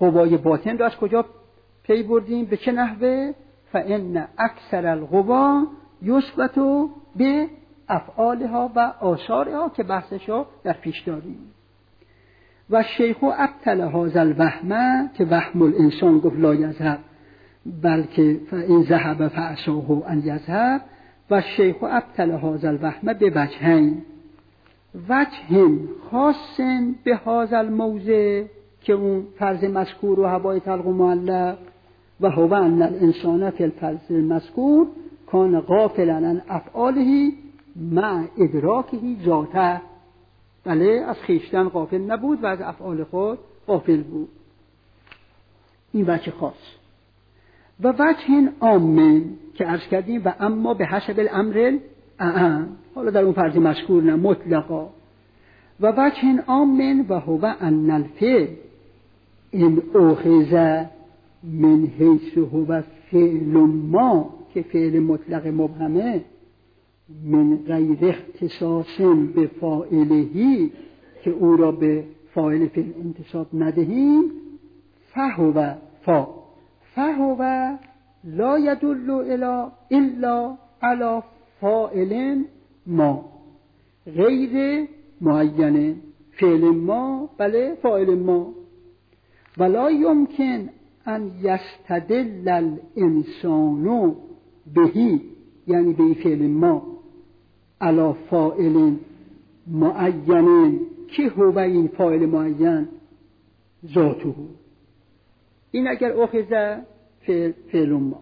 قوای باطن رو از کجا پی بردیم؟ به چه نحوه؟ فإن اکثر القوا یثبت به افعالها و آثارها که بحثشو در پیش داریم. و شیخ ابطل هذا الوهم که وهم الانسان گفت لا یذهب بلکه فإن ذهب فعساه ان یذهب. و شیخ ابطل هذا الوهم به وجهین، وجه خاص به هذا الموضع که اون فرض مذکور و هوای طلق و معلق، و هو ان الانسان فی الفرض المذکور کان غافلا عن افعاله مع ادراکه ذاته. بله، از خویشتن غافل نبود و از افعال خود غافل بود. این وجه خاص. و وجه عام که عرض کردیم و اما به حسب الامر اعم، حالا در اون فرض مذکور نه مطلقا. و وجه عام و هو ان الفعل ان اخذ من حیث هو فعل ما که فعل مطلق مبهمه من غیر اختصاص به فاعلهی که او را به فاعل فعل انتساب ندهیم، فهو فا فهو لا يدل الا الا على فاعل ما غیر معین. فعل ما بله فاعل ما. ولا يمكن ان یستدل الانسان بهی یعنی به فعل ما علی فاعل معین که هو این فاعل معین ذاته. این اگر اخذ فعل, فعل ما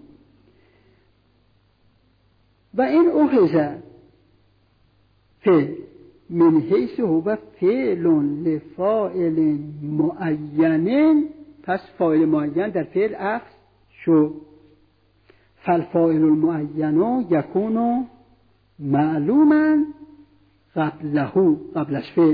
و این اخذ فعل من حیث هو فعل لفاعل معین، پس فاعل معین در فعل اخذ شد. فالفاعل المعین یکون معلوما قبله قبل از فعل.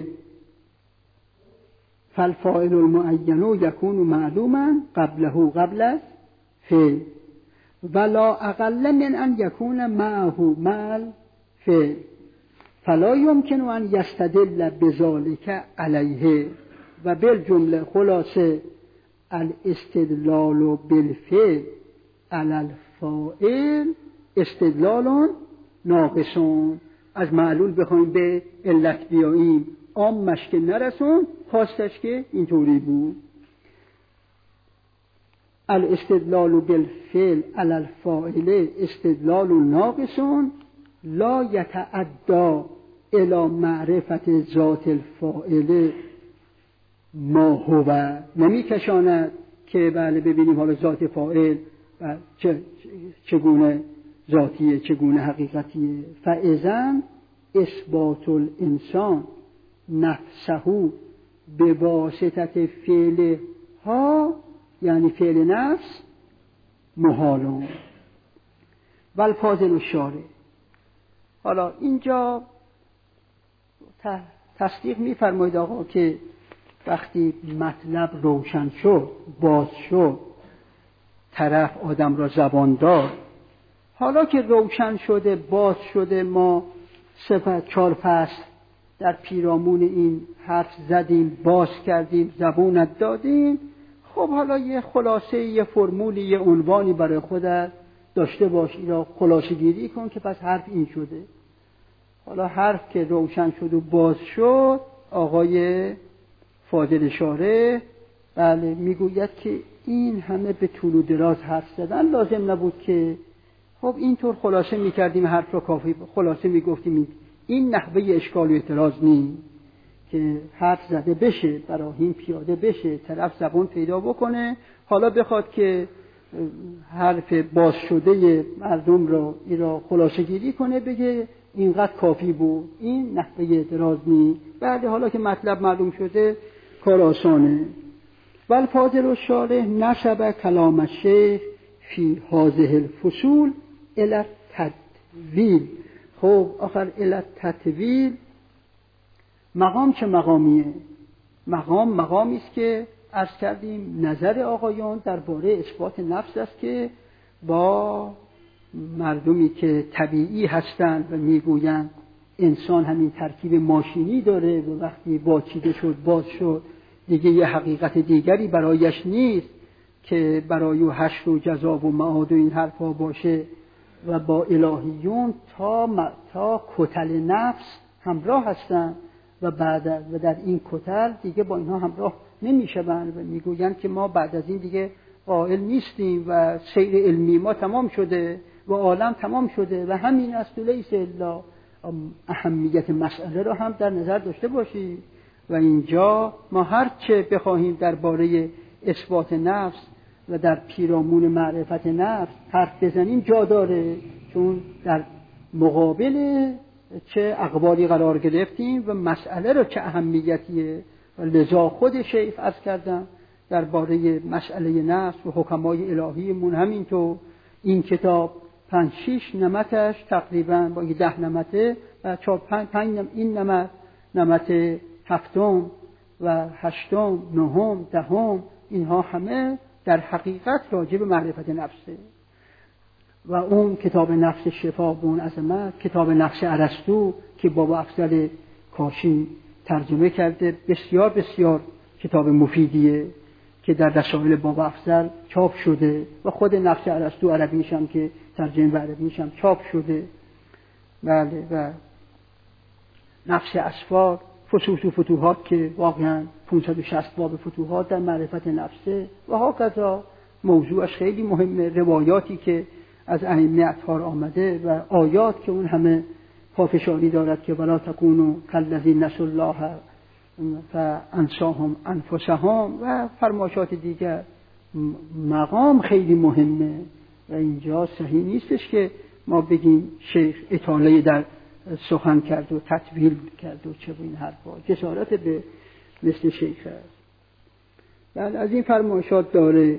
فالفاعل المعین یکون معلوما قبله قبل از فعل ولا اقل من ان یکون معه مع فعل. فلا یمکن ان یستدل بذلک علیه. و بالجمله خلاصه الاستدلال بالفعل علی الفاعل استدلال ناقصون. از معلول بخوایم به علت بیاییم عامش که نرسون، خواستش که اینطوری بود. الاستدلال بالفعل علی الفاعل استدلال ناقصون لا یتعدی الی معرفت ذات الفاعل ما هو، نمی کشاند که بله ببینیم حالا ذات فاعل و چه چگونه ذاتیه چگونه حقیقتیه. فاذن اثبات الانسان نفسه به واسطه فعل ها یعنی فعل نفس محالون. والفاضل الشارع. حالا اینجا تصدیق می‌فرمایید آقا که وقتی مطلب روشن شد باز شد طرف آدم را زبان داد، حالا که روشن شده باز شده ما صفت چهار فصل در پیرامون این حرف زدیم باز کردیم زبونت دادیم، خب حالا یه خلاصه یه فرمولی یه عنوانی برای خودت داشته باش، این را خلاصه گیری کن که پس حرف این شده. حالا حرف که روشن شد و باز شد آقای فاضل شارع بله میگوید که این همه به طول و دراز حرف زدن لازم نبود که خب اینطور خلاصه میکردیم حرف را کافی خلاصه میگفتیم. این نحوه اشکال و اعتراض نیست که حرف زده بشه براهیم پیاده بشه طرف زبان پیدا بکنه، حالا بخواد که حرف باز شده مردم را این را خلاصه گیری کنه بگه اینقدر کافی بود. این نحوه اعتراض نیست. بعد حالا که مطلب معلوم شده کار آسانه. والفاضل الشارع نسب کلام الشیخ فی هذه الفصول الی التطویل. خب آخر الی التطویل مقام چه مقامیه؟ مقام مقامی است که عرض کردیم نظر آقایان درباره اثبات نفس است که با مردمی که طبیعی هستند و میگویند انسان همین ترکیب ماشینی داره و وقتی باچیده شد باز شد دیگه یه حقیقت دیگری برایش نیست که برای حشر و جزا و معاد و این حرفا باشه و با الهیون تا م... تا کتل نفس همراه هستن و بعد و در این کتل دیگه با اینها همراه نمیشوند و میگوین که ما بعد از این دیگه قائل نیستیم و سیر علمی ما تمام شده و عالم تمام شده و همین است. لیس الا اهمیت مسئله رو هم در نظر داشته باشید و اینجا ما هر چه بخواهیم درباره اثبات نفس و در پیرامون معرفت نفس حرف بزنیم جا داره، چون در مقابل چه اقوالی قرار گرفتیم و مسئله رو چه اهمیتیه و لذا خود شیخ عرض کردم درباره مسئله نفس و حکمای الهیمون همینطور این کتاب پنج شیش نمتش تقریبا با این ده نمته و چهار پنج, پنج نم این نمت نمت هفتم و هشتم نهم دهم اینها همه در حقیقت راجع به معرفت نفسه. و اون کتاب نفس شفا به اون عظمت، کتاب نفس ارسطو که بابا افضل کاشی ترجمه کرده، بسیار بسیار کتاب مفیدیه که در رسائل بابا افضل چاپ شده و خود نفس ارسطو عربیش هم که ترجمه به عربیش هم چاپ شده. بله. و نفس اسفار، فصوص و فتوحات که واقعا پانصد و شصت باب فتوحات در معرفت نفسه و هاکذا موضوعش خیلی مهمه. روایاتی که از ائمه اطهار آمده و آیات که اون همه پافشاری دارد که ولا تکونوا کالذین نسوا الله فانساهم انفسهم و فرمایشات دیگر، مقام خیلی مهمه و اینجا صحیح نیستش که ما بگیم شیخ اطاله در سخن کرد و تطویل کرد و چه این حرفا، جسارت به مثل شیخ است. بعد از این فرمایشات داره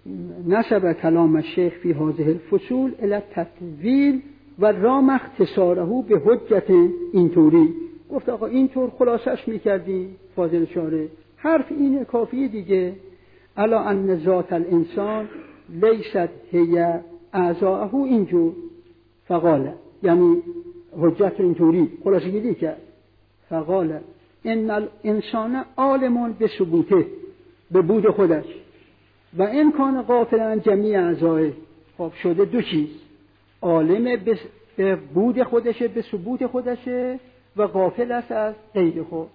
نسب کلام الشیخ فی هذه الفصول الی التطویل و رام اختصاره به حجت اینطوری. گفت آقا اینطور خلاصش میکردی فاضل شارح، حرف اینه کافیه دیگه. الا ان ذات الانسان لیست هی اعضاءه اینجور فقال، یعنی حجت اینطوری خلاصه گیری کرد. فقال ان الانسان عالم به ثبوته، به بود خودش، و این کان غافلا جمیع اعضائه. خب شده دو چیز، عالم به بود خودشه، به ثبوت خودشه و غافل است از غیر خود.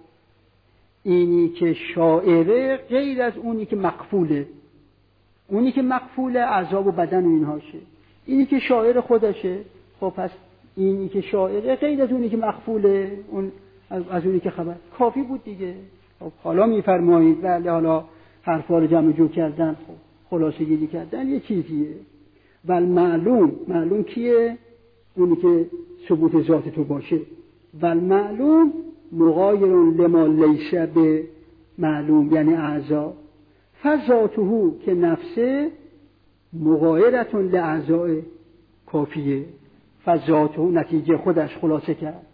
اینی که شاعره غیر از اونی که مقفوله، اونی که مقفوله اعضا و بدن و اینهاشه، اینی که شاعر خودشه. خب پس اینی که شاعره غیر از اونی که مقفوله، اون از اونی که خبر کافی بود دیگه. خب حالا میفرمایید بله حالا حرفا رو جمع جور کردن، خب خلاصه گیری کردن یه چیزیه. ول معلوم، معلوم کیه؟ اونی که ثبوت ذات تو باشه. ول معلوم مغایر لما لیس به معلوم، یعنی اعضا. فذاته که نفسه مغایرتون لاعضاء کافیه. فذاته نتیجه خودش خلاصه کرد.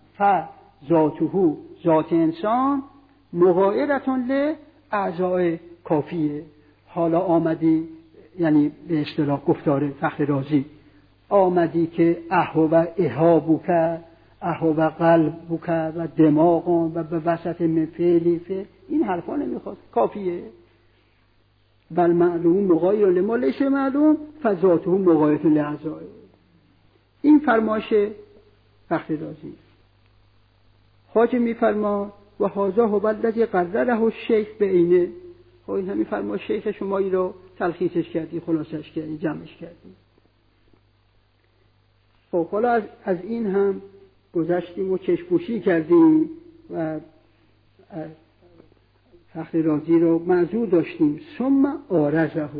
فذاته ذات انسان مغایرتون لاعضاء کافیه. حالا آمدی، یعنی به اصطلاح گفتار فخر رازی، آمدی که اهو اهابوک اهو قلبوک و دماغون و به وسط من فعلی فعل، این حرفا نمیخواد، کافیه. بل معلوم مغایر لما لیس معلوم فذاته مغایر لاعضاء. این فرمایش فخر رازی. خواجه میفرما و هذا هو الذی قرره الشیخ بعینه. خب این همین فرمایش شیخ شمایی رو تلخیصش کردی، خلاصش کردی، جمعش کردی. خب حالا از, از این هم گذشتیم و چشم‌پوشی کردیم و فخر رازی رو معذور داشتیم. ثم آرزه،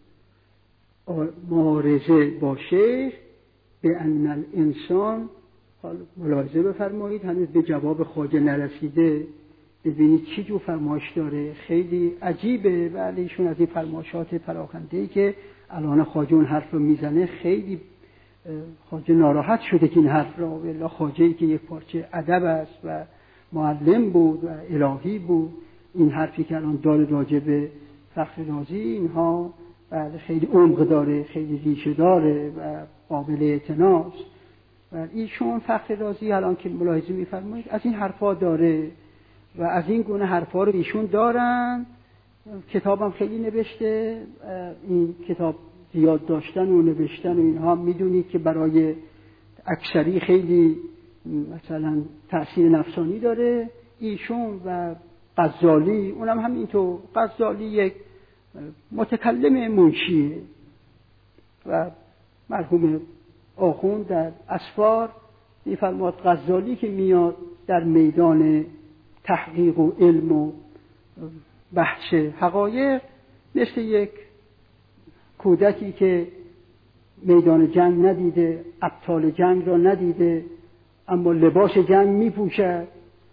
معارضه با شیخ به ان الانسان. حالا ملاحظه بفرمایید هنوز به جواب خواجه نرسیده، ببینید چی جو فرمایش داره، خیلی عجیبه. ولی ایشون از این فرمایشات پراکنده‌ای که الان خواجه اون حرف رو میزنه خیلی خواجه ناراحت شده که این حرف رو، والله خواجه‌ای که یک پارچه ادب است و معلم بود و الهی بود، این حرفی که الان داره راجع به فخر رازی اینها بله خیلی عمق داره، خیلی ریشه داره و قابل اعتناست. و ایشون فخر رازی الان که ملاحظه می‌فرمایید از این حرفا داره و از این گونه حرفا رو ایشون دارن کتابم خیلی نوشته. این کتاب زیاد داشتن و نوشتن و اینها میدونید که برای اکثری خیلی مثلا تأثیر نفسانی داره. ایشون و غزالی، اونم همینطور. غزالی یک متکلم منشیه و مرحوم آخوند در اسفار می‌فرماد غزالی که میاد در میدان تحقیق و علم و بحث حقایق مثل یک کودکی که میدان جنگ ندیده، ابطال جنگ را ندیده، اما لباس جنگ میپوشد،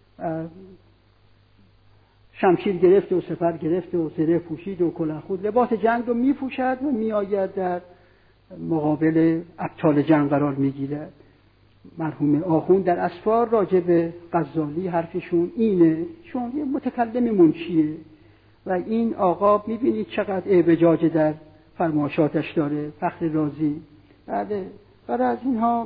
شمشیر گرفته و سپر گرفته و زره پوشید و کلاه خود لباس جنگ رو میپوشد و میآید در مقابل ابطال جنگ قرار میگیرد. مرحوم آخوند در اسفار راجع به غزالی حرفشون اینه، چون یه متکلم منشیه و این آقا میبینید چقدر اعوجاج در فرمایشاتش داره. فخر رازی بله برای از اینها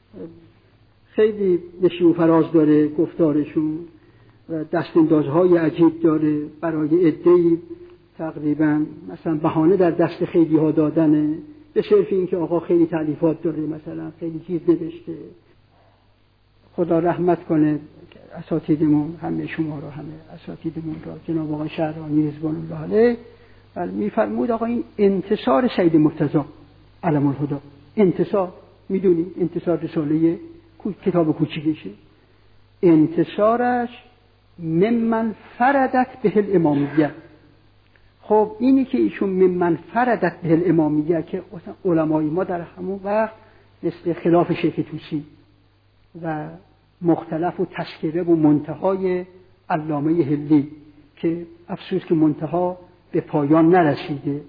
خیلی نشیب و فراز داره گفتارشون و دستاندازهای عجیب داره. برای عده‌ای تقریبا مثلا بهانه در دست خیلی ها دادنه به صرف این که آقا خیلی تألیفات داره، مثلا خیلی چیز نوشته. خدا رحمت کنه اساتیدمون، همه شما را، همه اساتیدمون را، جناب آقای شهرانی رضوان الله علیه. ولی میفرمود آقا این انتصار سید مرتضی علم الهدی، انتصار میدونید انتصار رساله کتاب کوچیکشه، انتصارش ممن فردت به الامامیه. خب اینی که ایشون ممن فردت به الامامیه که علمای ما در همون وقت مثل خلاف شیخ طوسی و مختلف و تذکره و منتهای علامه هلی که افسوس که منتها به پایان نرسیده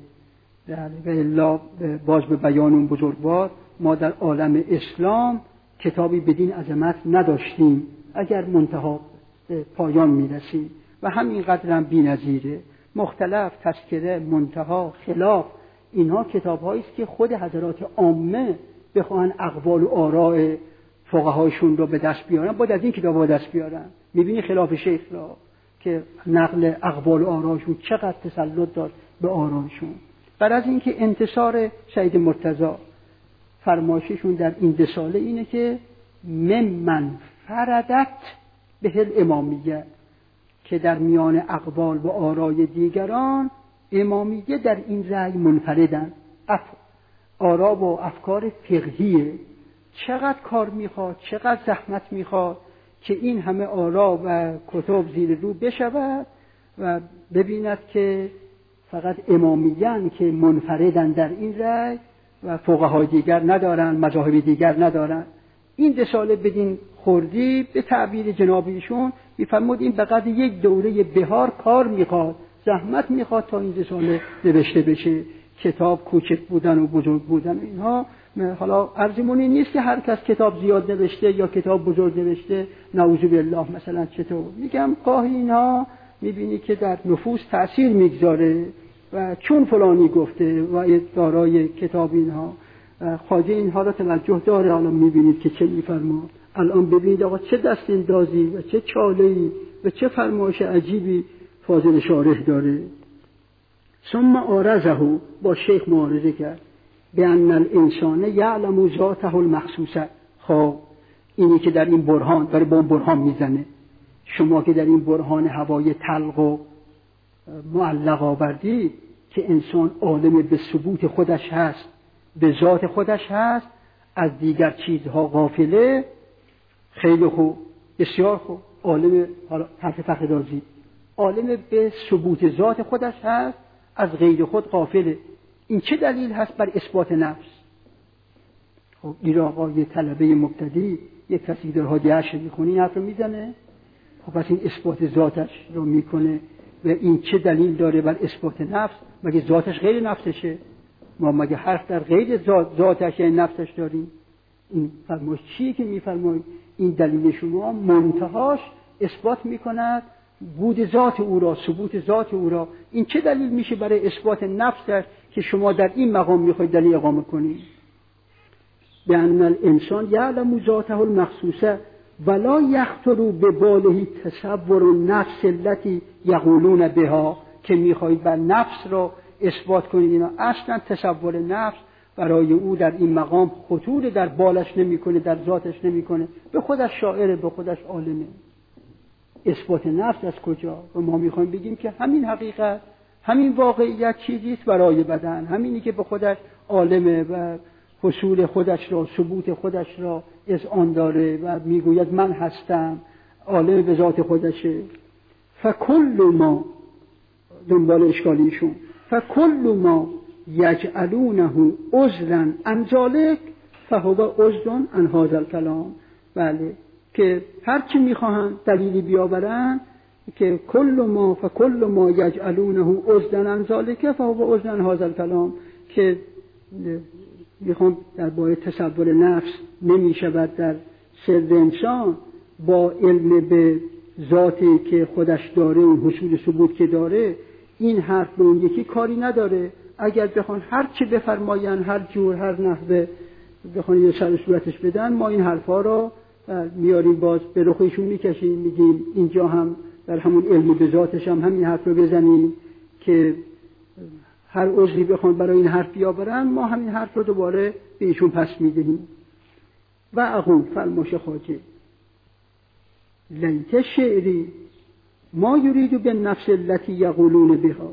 و الا باز به بیان اون بزرگوار ما در عالم اسلام کتابی بدین عظمت نداشتیم اگر منتها به پایان میرسید و همین قدر هم بی نظیره. مختلف تذکره منتها خلاف اینها کتاب هایی است که خود حضرات عامه بخواهن اقوال و آراء فقهایشون رو به دست بیارن، باید از این کتاب ها دست بیارن. میبینی خلاف شیخ را که نقل اقوال و آرایشون چقدر تسلط داد به آرایشون. بعد از اینکه انتصار سید مرتضی فرمایششون در این رساله اینه که ممن فردت به الامامیه، که در میان اقوال و آرای دیگران امامیه در این رأی منفردن. اف... آرا و افکار فقهیه چقدر کار میخواد، چقدر زحمت میخواد که این همه آرا و کتب زیر رو بشود و ببیند که فقط امامیان که منفردن در این رأی و فقهای دیگر ندارن، مذاهب دیگر ندارن. این رساله بدین خردی به تعبیر جنابیشون میفرمود این بقدر یک دوره بهار کار میخواد، زحمت میخواد تا این رساله نوشته بشه. کتاب کوچک بودن و بزرگ بودن اینها حالا عرضمونی نیست که هر کس کتاب زیاد نوشته یا کتاب بزرگ نوشته نعوذ بالله مثلا چطور. میگم گاهی اینها میبینی که در نفوس تأثیر میگذاره و چون فلانی گفته و دارای کتاب اینها خواجه اینها را توجه داره. حالا میبینید که چه میفرماد. الان ببینید آقا چه دستاندازی و چه چاله‌ای و چه فرمایش عجیبی فاضل شارح داره. ثم آرزه با شیخ معارضه کرد به ان الانسان یعلم ذاته المخصوصه. خب اینی که در این برهان داره با برهان میزنه، شما که در این برهان هوای تلق و معلق آوردید که انسان عالم به ثبوت خودش هست، به ذات خودش هست، از دیگر چیزها غافله. خیلی خوب، بسیار خوب. عالم حرف فخر رازی عالم به ثبوت ذات خودش هست، از غیر خود غافله. این چه دلیل هست بر اثبات نفس؟ خب این آقا یه طلبه مبتدی یک کسی در حادیه عشر میخونی این حرف رو میزنه. خب پس این اثبات ذاتش رو میکنه و این چه دلیل داره بر اثبات نفس؟ مگه ذاتش غیر نفسشه؟ ما مگه حرف در غیر ذات ذاتش یعنی نفسش داریم؟ این فرمایش چیه که میفرمایید؟ این دلیل شما منتهاش اثبات میکند بود ذات او را، ثبوت ذات او را. این چه دلیل میشه برای اثبات نفسش که شما در این مقام میخواید دلیل اقامه کنید؟ بأن الانسان یعلم ذاته المخصوصه ولا یخطر بباله تصور النفس التي یقولون بها، که میخواهید بر نفس را اثبات کنید، اینا اصلا تصور نفس برای او در این مقام خطور در بالش نمیکنه، در ذاتش نمیکنه. به خودش شاعره، به خودش عالمه. اثبات نفس از کجا؟ و ما میخوایم بگیم که همین حقیقت، همین واقعیت چیزیست برای بدن، همینی که به خودش عالمه و حصول خودش را، ثبوت خودش را اذعان داره و میگوید من هستم، عالم به ذات خودشه. فکل ما، دنبال اشکالیشون، فکل ما یجعلونه عذرا عن ذلک فهو عذر عن هذا الکلام. بله، که هر چی میخواهند دلیلی بیاورن که کل ما فکل ما یجعلونه عذرا عن ذلک فهو عذر عن هذا الکلام، که میخوام در باره تصور نفس نمیشود در سر انسان با علم به ذاتی که خودش داره، اون حصول ثبوت که داره، این حرف به اون یکی کاری نداره. اگر بخوان هر چی بفرماین، هر جور، هر نحوه بخوان یه سر صورتش بدن، ما این حرفا رو میاریم باز به رخشون میکشیم، میگیم اینجا هم در همون علم به ذاتش هم همین حرف رو بزنیم که هر عذری بخوان برای این حرف بیاورن، ما همین حرف رو دوباره به ایشون پس میدهیم. و اقول فرماش خواجه لیت شعری ما یرید به نفس التي یقولون بها،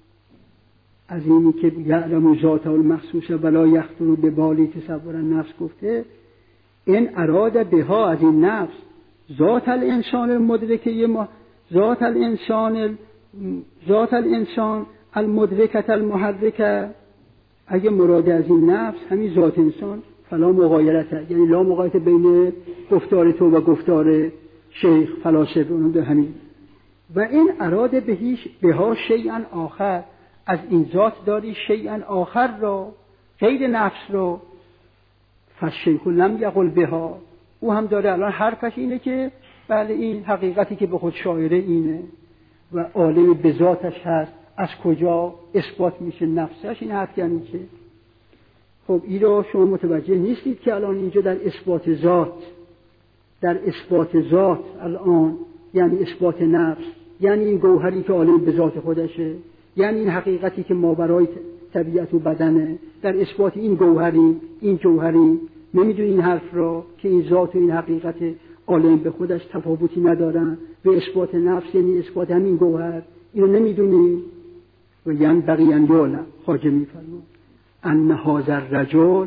از اینی که یعلم ذات المخصوص ولا یخطر به بالی تصور نفس گفته، این اراد بها، از این نفس، ذات الانسان المدرکه ما ذات الانسان ذات الانسان المدرکه المحرکه، اگه مراد از این نفس همین ذات انسان، فلا مغایرته، یعنی لا مغایرت بین گفتار تو و گفتار شیخ فلاسفه اونم به همین. و این اراده بهیش بها شیئا آخر، از این ذات داری شیئا آخر را، غیر نفس را. فالشیخ لم یقل بها، او هم داره الان حرفش اینه که بله این حقیقتی که به خود شاعره اینه و عالم به ذاتش هست، از کجا اثبات میشه نفسش؟ این حرف یعنی چه؟ خب این رو شما متوجه نیستید که الان اینجا در اثبات ذات، در اثبات ذات الان یعنی اثبات نفس، یعنی این گوهری که عالم به ذات خودشه، یعنی این حقیقتی که ماورای طبیعت و بدنه، در اثبات این گوهری، این جوهری. نمیدونی این حرف را که این ذات و این حقیقت عالم به خودش تفاوتی ندارن، به اثبات نفس یعنی اثبات همین گوهر، اینو نمیدونی. و یعنی بقیان یولا خواجه میفرمود ان هذا الرجل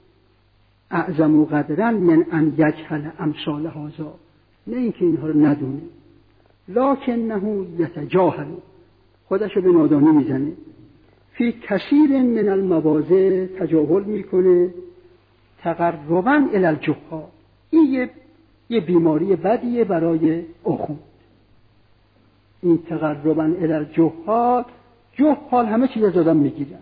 اعظم قدرا من ان یجهل امثال هذا، نه اینکه اینها رو ندونه، لکنه یتجاهل، خودش رو به نادانی میزنه، فی کثیر من المواضع تجاهل میکنه، تقربا الی الجهال. این یه, یه بیماری بدیه برای آخوند، این تقربا الی الجهال. جهال همه چیز از آدم میگیرن،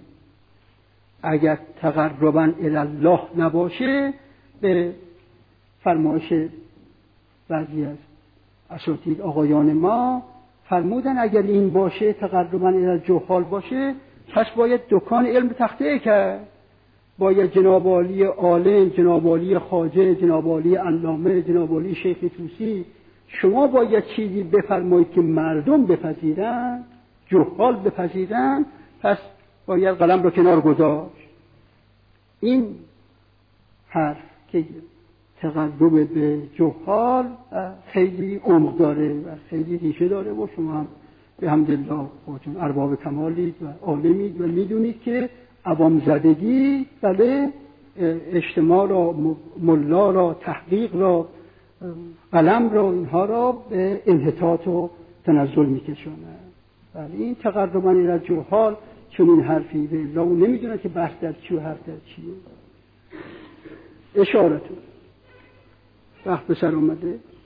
اگر تقربا الی الله نباشه، به فرمایش بعضی از اساتید آقایان ما فرمودن اگر این باشه، تقربا الی الجهال باشه، پس باید دکان علم تخته کرد، باید جناب عالی عالم، جناب عالی خواجه، جناب عالی علامه، جناب عالی شیخ طوسی، شما باید چیزی بفرمایید که مردم بپذیرن، جهال بپذیرن، پس باید قلم رو کنار گذاشت. این حرف که تقرب به جهال خیلی عمق داره و خیلی ریشه داره و شما هم به حمدالله خودتون ارباب کمالید و عالمید و میدونید که عوام زدگی بله اجتماع را، ملا را، تحقیق را، قلم را، اینها را به انحطاط و تنزل میکشونه. بله این تقربا الی جهال چون این حرفی به الله و نمیدونه که بحث در چی و حرف در چیه. اشارتون وقت به سر اومده.